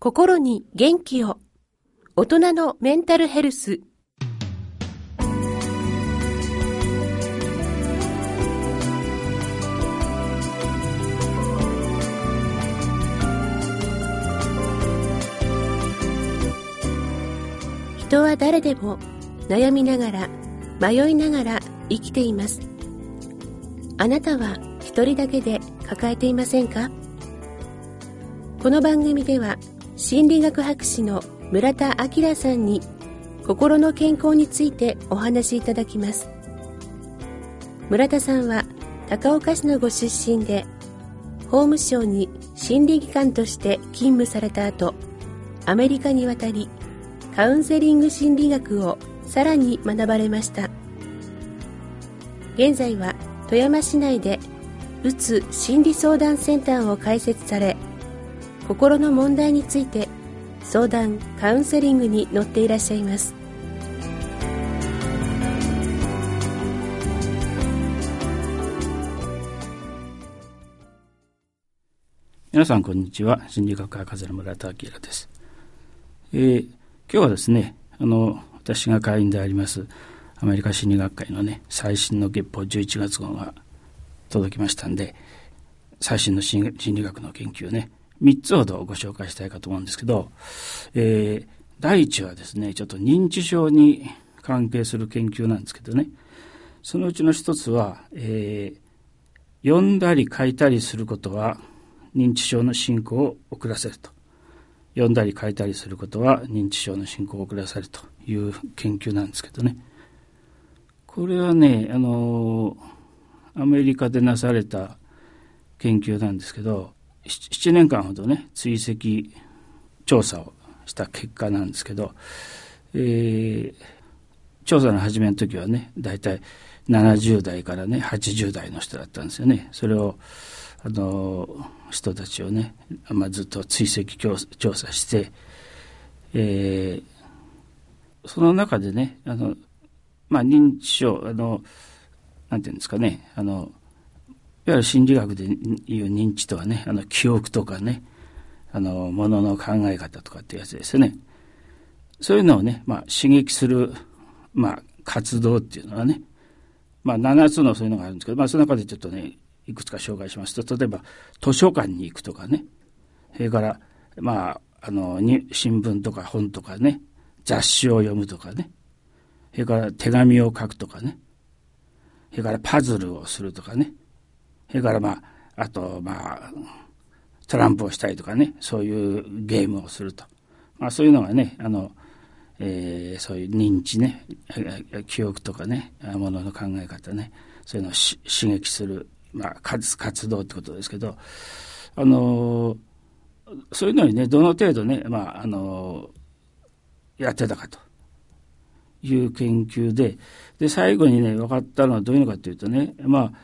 心に元気を。大人のメンタルヘルス。人は誰でも悩みながら迷いながら生きています。あなたは一人だけで抱えていませんか？この番組では心理学博士の村田明さんに心の健康についてお話しいただきます。村田さんは高岡市のご出身で、法務省に心理技官として勤務された後、アメリカに渡りカウンセリング心理学をさらに学ばれました。現在は富山市内でうつ心理相談センターを開設され、心の問題について相談・カウンセリングに乗っていらっしゃいます。 皆さんこんにちは。心理学博士の村田明です。今日はですね、私が会員でありますアメリカ心理学会のね、最新の月報11月号が届きましたんで、最新の心理学の研究をね、3つほどご紹介したいかと思うんですけど、第一はですね、ちょっと認知症に関係する研究なんですけどね、そのうちの一つは、読んだり書いたりすることは認知症の進行を遅らせると。読んだり書いたりすることは認知症の進行を遅らせるという研究なんですけどね、これはね、アメリカでなされた研究なんですけど、7年間ほどね、追跡調査をした結果なんですけど、調査の始めの時はね、だいたい70代からね、80代の人だったんですよね。それを人たちをね、ずっと追跡調査して、その中でね、認知症、なんていうんですかね、いわゆる心理学でいう認知とはね、記憶とかね、ものの考え方とかっていうやつですね。そういうのをね、刺激する、活動っていうのはね、7つのそういうのがあるんですけど、その中でちょっとね、いくつか紹介しますと、例えば図書館に行くとかね、それから新聞とか本とかね、雑誌を読むとかね、それから手紙を書くとかね、それからパズルをするとかね、それからあとトランプをしたりとかね、そういうゲームをすると、そういうのがね、そういう認知ね、記憶とかね、ものの考え方ね、そういうのを刺激する、活動ってことですけど、そういうのにね、どの程度ね、やってたかという研究で、最後にね、分かったのはどういうのかというとね、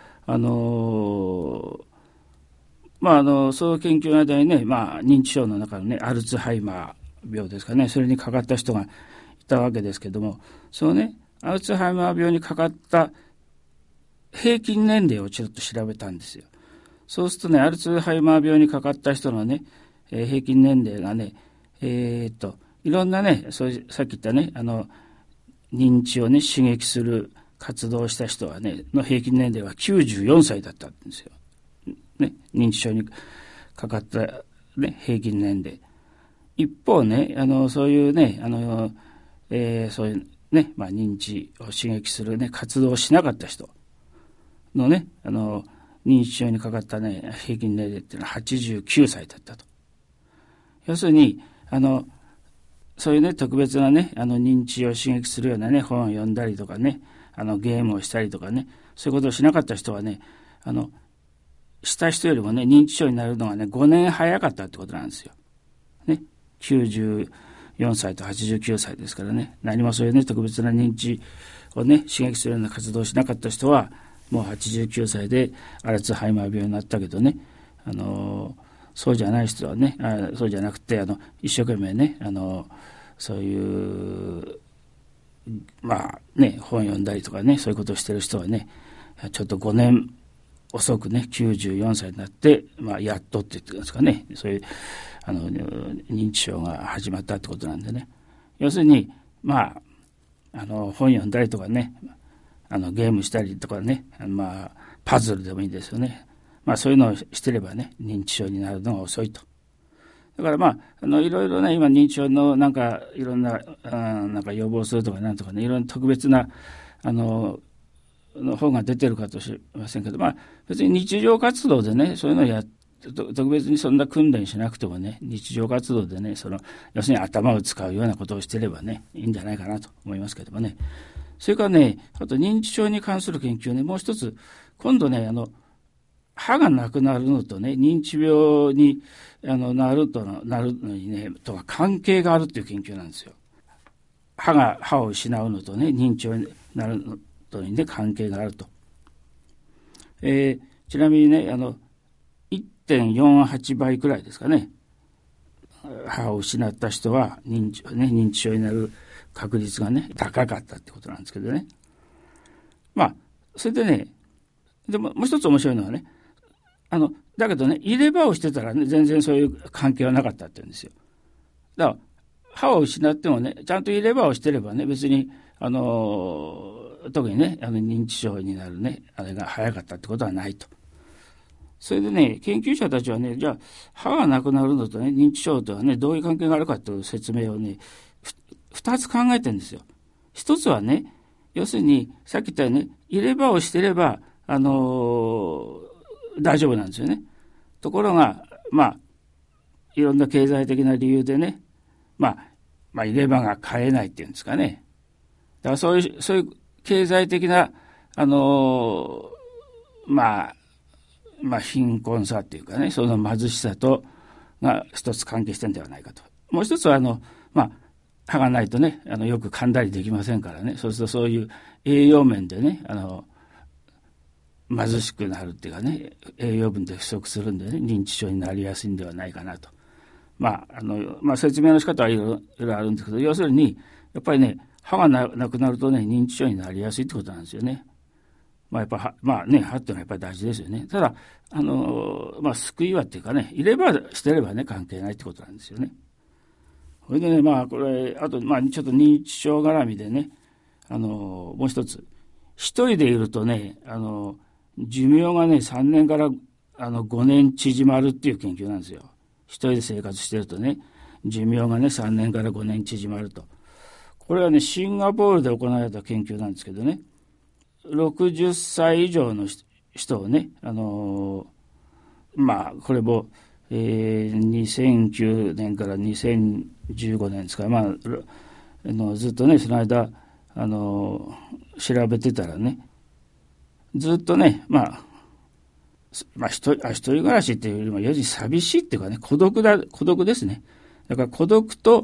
その研究の間にね、認知症の中のね、アルツハイマー病ですかね、それにかかった人がいたわけですけども、そのね、アルツハイマー病にかかった平均年齢をちょっと調べたんですよ。そうするとね、アルツハイマー病にかかった人のね、平均年齢がね、いろんなね、さっき言ったね、認知をね、刺激する活動をした人はね、の平均年齢は94歳だったんですよ。ね、認知症にかかった、ね、平均年齢。一方ね、そういうね、そういうね、認知を刺激するね、活動をしなかった人のね、認知症にかかったね、平均年齢っていうのは89歳だったと。要するに、そういうね、特別なね、認知を刺激するようなね、本を読んだりとかね、ゲームをしたりとかね、そういうことをしなかった人はね、した人よりもね、認知症になるのがね、5年早かったってことなんですよ。ね、94歳と89歳ですからね、何もそういうね、特別な認知をね、刺激するような活動をしなかった人は、もう89歳でアルツハイマー病になったけどね、そうじゃない人はね、そうじゃなくて、一生懸命ね、そういう本読んだりとかね、そういうことをしてる人はね、ちょっと5年遅くね、94歳になって、やっとって言ってるんですかね、そういう認知症が始まったってことなんでね。要するに、本読んだりとかね、ゲームしたりとかね、パズルでもいいですよね。そういうのをしてればね、認知症になるのが遅いと。だからいろいろね、今認知症のいろんな、予防するとかなんとかね、いろんな特別な、の本が出てるかとしませんけど、別に日常活動でね、そういうのを特別にそんな訓練しなくてもね、日常活動でね、要するに頭を使うようなことをしてればね、いいんじゃないかなと思いますけどもね。それからね、あと認知症に関する研究ね、もう一つ、今度ね、歯がなくなるのとね、認知病になるのにね、とは関係があるっていう研究なんですよ。歯を失うのとね、認知症になるのとにね、関係があると。ちなみにね、1.48 倍くらいですかね。歯を失った人は認知症になる確率がね、高かったってことなんですけどね。それでね、でももう一つ面白いのはね、だけどね、入れ歯をしてたらね、全然そういう関係はなかったって言うんですよ。だから、歯を失ってもね、ちゃんと入れ歯をしてればね、別に、特にね、認知症になるね、あれが早かったってことはないと。それでね、研究者たちはね、じゃあ、歯がなくなるのとね、認知症とはね、どういう関係があるかという説明をね、二つ考えてるんですよ。一つはね、要するに、さっき言ったように、入れ歯をしてれば、大丈夫なんですよね。ところが、いろんな経済的な理由でね、入れ歯が買えないっていうんですかね。だからそういう経済的な、貧困さっていうかね、その貧しさと、が一つ関係してるんではないかと。もう一つは、歯がないとね、よく噛んだりできませんからね、そうするとそういう栄養面でね、貧しくなるっていうかね、栄養分で不足するんでね、認知症になりやすいんではないかなと。説明の仕方はいろいろあるんですけど、要するに、やっぱりね、歯がなくなるとね、認知症になりやすいってことなんですよね。やっぱ歯っていうのはやっぱり大事ですよね。ただ、救いはっていうかね、入れ歯してればね、関係ないってことなんですよね。それでね、これ、あと、ちょっと認知症絡みでね、もう一つ、一人でいるとね、寿命がね、3年から5年縮まるっていう研究なんですよ。一人で生活してるとね、寿命がね、3年から5年縮まると。これはね、シンガポールで行われた研究なんですけどね、60歳以上の人をね、これも、2009年から2015年ですから、ずっとね、その間、調べてたらね、ずっとね、一人暮らしっていうよりも、要するに寂しいっていうかね、孤独ですね。だから孤独と、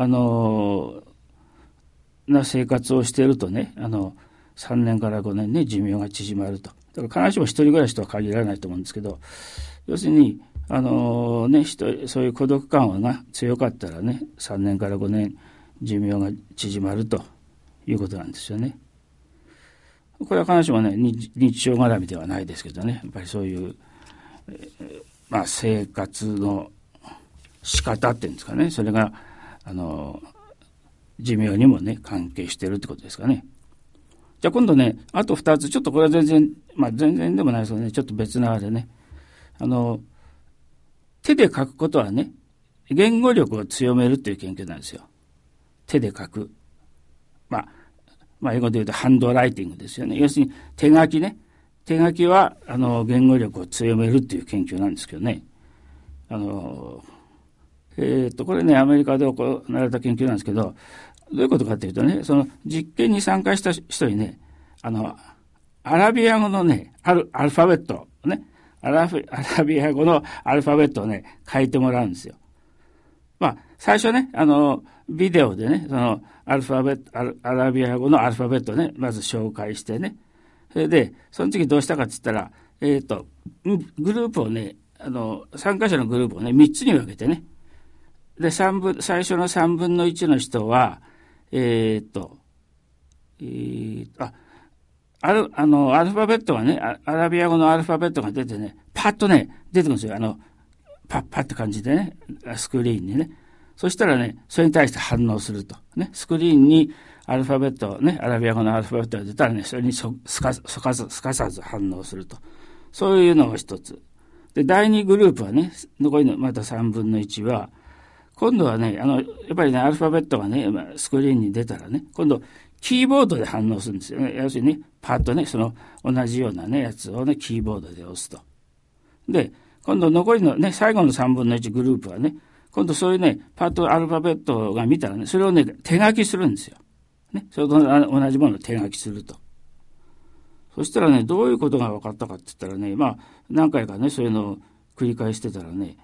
な生活をしているとね、3年から5年ね、寿命が縮まると。だから必ずしも一人暮らしとは限らないと思うんですけど、要するに、そういう孤独感が強かったらね、3年から5年寿命が縮まるということなんですよね。これは必ずしもね、認知症絡みではないですけどね、やっぱりそういう、生活の仕方っていうんですかね、それが、寿命にもね、関係しているってことですかね。じゃあ今度ね、あと2つ、ちょっとこれは全然でもないですけどね、ちょっと別なあれね、手で書くことはね、言語力を強めるっていう研究なんですよ。手で書く。英語で言うとハンドライティングですよね。要するに手書きね。手書きは、言語力を強めるっていう研究なんですけどね。これね、アメリカで行われた研究なんですけど、どういうことかというとね、その実験に参加した人にね、アラビア語のね、アルファベットね、アラビア語のアルファベットをね、書いてもらうんですよ。最初ね、ビデオでね、そのアラビア語のアルファベットをね、まず紹介してね。それで、その次どうしたかって言ったら、グループをね、参加者のグループをね、3つに分けてね。で、最初の3分の1の人は、アルファベットがね、アラビア語のアルファベットが出てね、パッとね、出てくるんですよ。 パッパって感じでね、スクリーンにね。そしたらね、それに対して反応すると。ね、スクリーンにアルファベット、ね、アラビア語のアルファベットが出たらね、それにすかさず反応すると。そういうのが一つ。で、第二グループはね、残りのまた3分の1は、今度はね、やっぱりね、アルファベットがね、スクリーンに出たらね、今度、キーボードで反応するんですよね。要するにね、パッとね、その同じようなね、やつをね、キーボードで押すと。で、今度残りのね、最後の3分の1グループはね、今度そういうね、パッとアルファベットが見たらね、それをね、手書きするんですよ。ね、それと同じものを手書きすると。そしたらね、どういうことが分かったかって言ったらね、まあ、何回かね、そういうのを繰り返してたらね、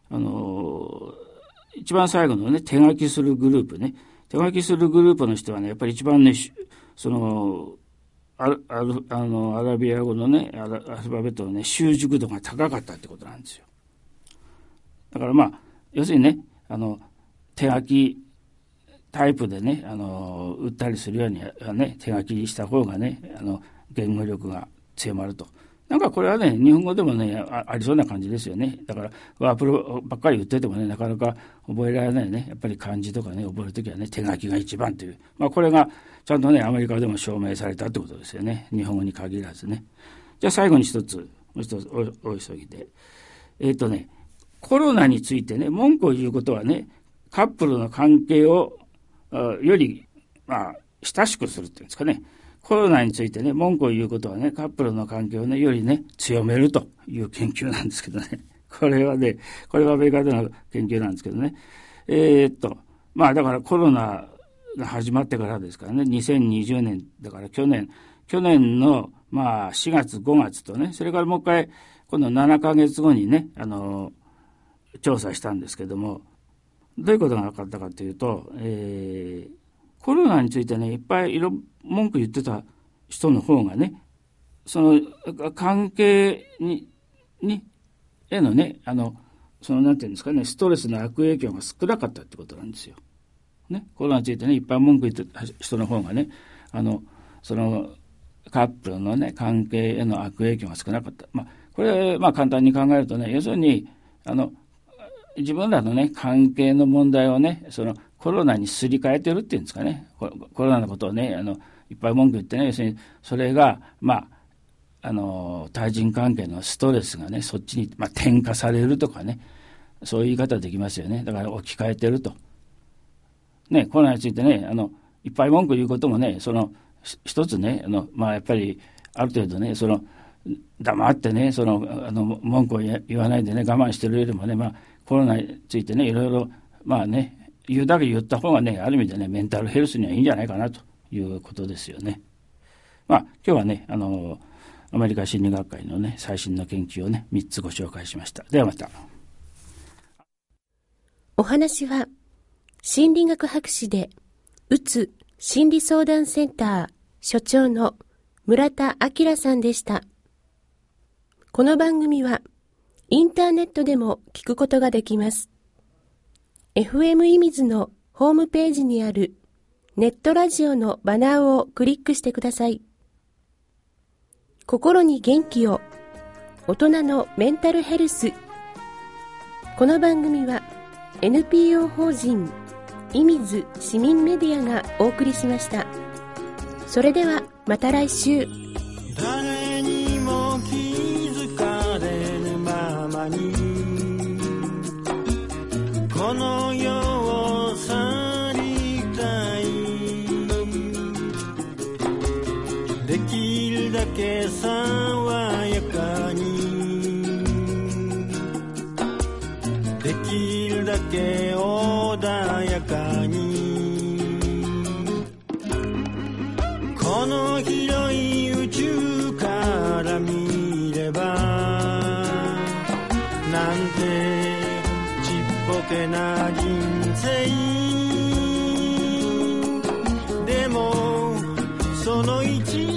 一番最後のね、手書きするグループね、手書きするグループの人はね、やっぱり一番ね、その、アラビア語のね、アルファベットのね、習熟度が高かったってことなんですよ。だからまあ、要するにね、手書きタイプでね、打ったりするようにはね、手書きした方がね、言語力が強まると。なんかこれはね、日本語でもね、ありそうな感じですよね。だから、ワープロばっかり言っててもね、なかなか覚えられないね。やっぱり漢字とかね、覚えるときはね、手書きが一番という。まあこれが、ちゃんとね、アメリカでも証明されたってことですよね。日本語に限らずね。じゃあ最後にもう一つお急ぎで。コロナについてね、文句を言うことはね、カップルの関係を、より、まあ、親しくするっていうんですかね。コロナについてね、文句を言うことはね、カップルの関係をね、よりね、強めるという研究なんですけどね。これはアメリカでの研究なんですけどね。まあだからコロナが始まってからですからね、2020年だから去年のまあ4月5月とね、それからもう一回、今度7ヶ月後にね、調査したんですけども、どういうことが分かったかというと、コロナについてね、いっぱい文句言ってた人の方がね、その関係へのね、なんていうんですかね、ストレスの悪影響が少なかったってことなんですよ。ね、コロナについてね、いっぱい文句言ってた人の方がね、そのカップルのね、関係への悪影響が少なかった。まあ、これ、まあ簡単に考えるとね、要するに、自分らのね、関係の問題をね、コロナにすり替えてるっていうんですかね。コロナのことをね、いっぱい文句言ってね、要するに、それが、まあ、対人関係のストレスがね、そっちに、まあ、転嫁されるとかね、そういう言い方できますよね。だから置き換えてると。ね、コロナについてね、いっぱい文句言うこともね、一つね、まあ、やっぱり、ある程度ね、黙ってね、文句を言わないでね、我慢してるよりもね、まあ、コロナについてね、いろいろ、まあね、言うだけ言った方がね、ある意味でね、メンタルヘルスにはいいんじゃないかなということですよね。まあ、今日はね、アメリカ心理学会のね、最新の研究をね、3つご紹介しました。ではまた。 お話は、心理学博士で、うつ心理相談センター所長の村田明さんでした。この番組は、インターネットでも聞くことができます。FM いみずのホームページにあるネットラジオのバナーをクリックしてください。心に元気を、大人のメンタルヘルス。この番組は NPO 法人いみず市民メディアがお送りしました。それではまた来週。 誰にも気づかれぬままにこの世を去りたい。できるだけ爽やかに、できるだけ穏やかに、この広い宇宙から見ればなんてちっぽけな人生でもその一